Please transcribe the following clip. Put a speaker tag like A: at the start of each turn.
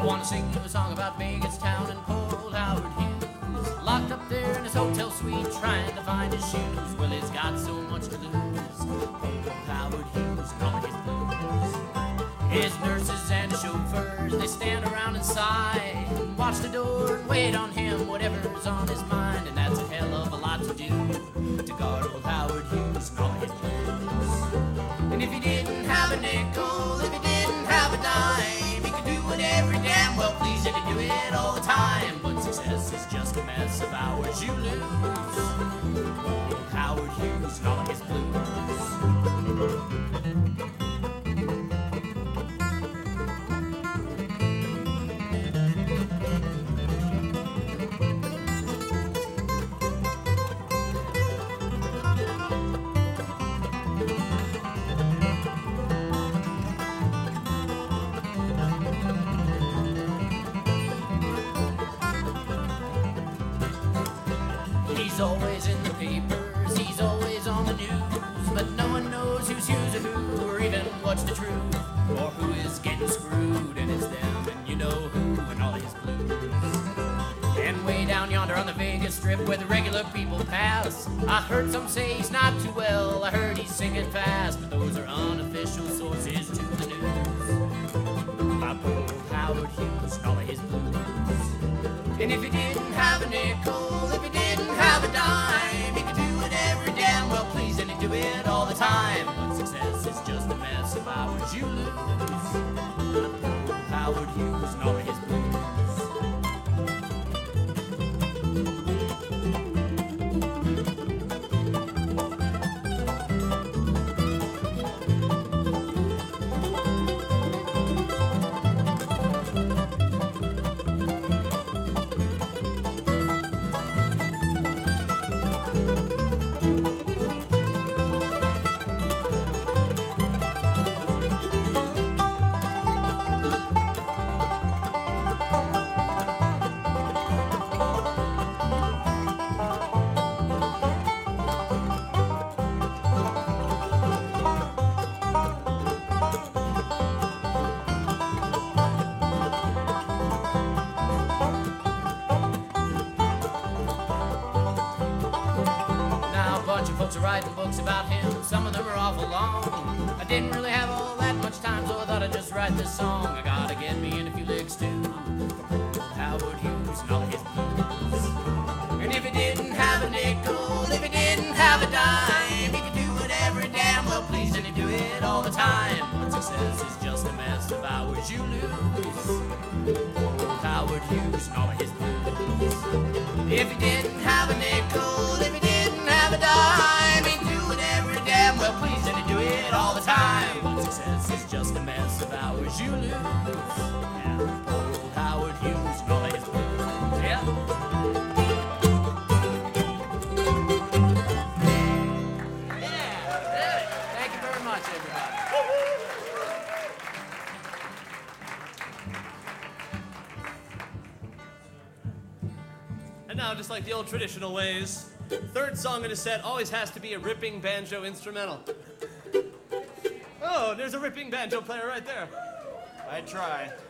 A: I want to sing you a song about Vegas town and poor old Howard Hughes, locked up there in his hotel suite trying to find his shoes. Well, he's got so much to lose. Old Howard Hughes and all his blues. His nurses and his chauffeurs, they stand around and sigh, and watch the door and wait on him, whatever's on his mind. And that's a hell of a lot to do, to guard old Howard Hughes and all his blues. And if he didn't have a nickel, if he didn't have a dime, he could do it every damn well pleased, and he'd do it all the time. But success is just a mess of hours you lose. Old Howard Hughes and all his blues. He's always in the papers, he's always on the news, but no one knows who's who's or who, or even what's the truth, or who is getting screwed, and it's them, and you know who, and all his blues. And way down yonder on the Vegas Strip where the regular people pass, I heard some say he's not too well, I heard he's singing fast, but those are unofficial sources to the news. My poor old Howard Hughes and all of his blues. And if he didn't have a nickel, if he didn't have a dime, he could do it every damn well pleased, and he'd do it all the time. But success is just a mess of hours you lose. Old Howard Hughes and all of his blues. Folks are writing books about him, some of them are awful long. I didn't really have all that much time, so I thought I'd just write this song. I gotta get me in a few licks too, from old Howard Hughes and all of his blues. And if he didn't have a nickel, if he didn't have a dime, he could do it every damn well pleased, and he'd do it all the time. But success is just a mess of hours you lose. Old Howard Hughes and all of his blues. If he didn't have a nickel, if he didn't have a dime, he'd do it every damn well pleased, and he'd do it all the time. But success is just a mess of hours you lose. Yeah. Old Howard Hughes and all of his blues. Yeah. Yeah. Thank you very much, everybody.
B: And now, just like the old traditional ways, third song in a set always has to be a ripping banjo instrumental. Oh, there's a ripping banjo player right there.
C: I try.